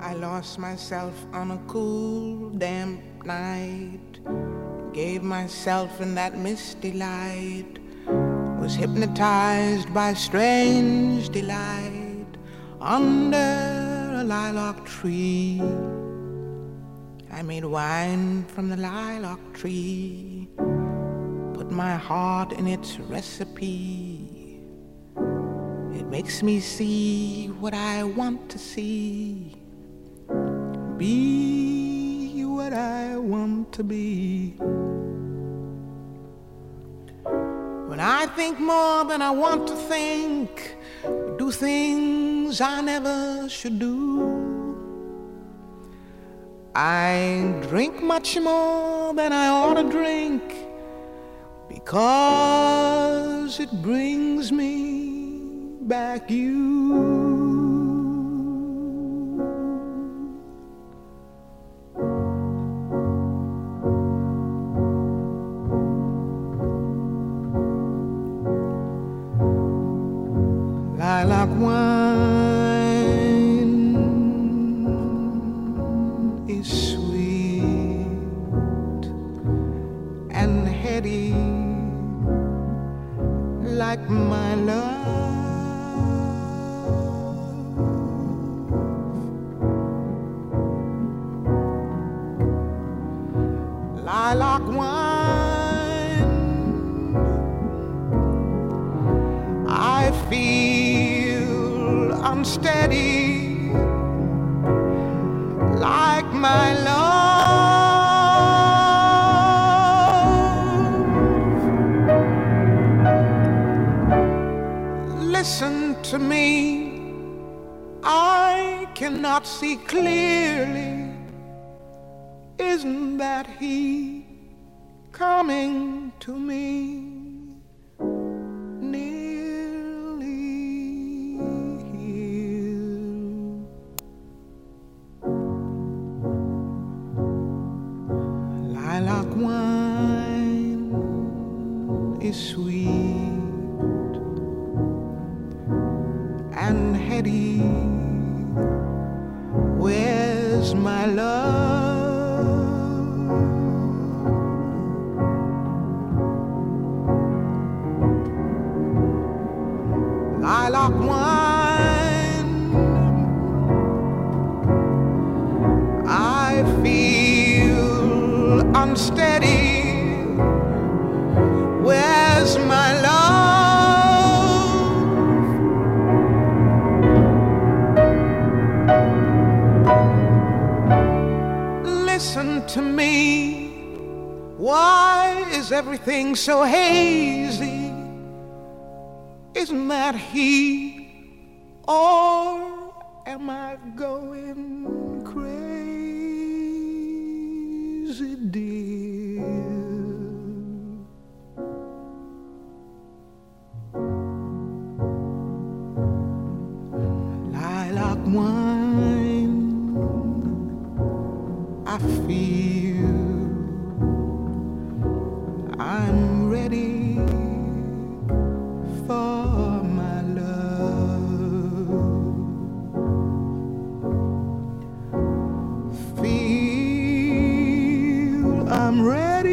I lost myself on a cool, damp night. Gave myself in that misty light. Was hypnotized by strange delight under a lilac tree. I made wine from the lilac tree, put my heart in its recipe. It makes me see what I want to see, be what I want to be. When I think more than I want to think, do things I never should do. I drink much more than I ought to drink, because it brings me back you. Lilac wine is sweet and heady like my love. Lilac wine, I feel unsteady like my love. Listen to me, I cannot see clearly. Isn't that he coming to me? Lilac wine is sweet and heady. Where's my love? Lilac wine, I feel unsteady. Where's my love? Listen to me. Why is everything so hazy? Isn't that he? Or am I going crazy, dear? Lilac wine, I feel I'm ready for my love. Feel I'm ready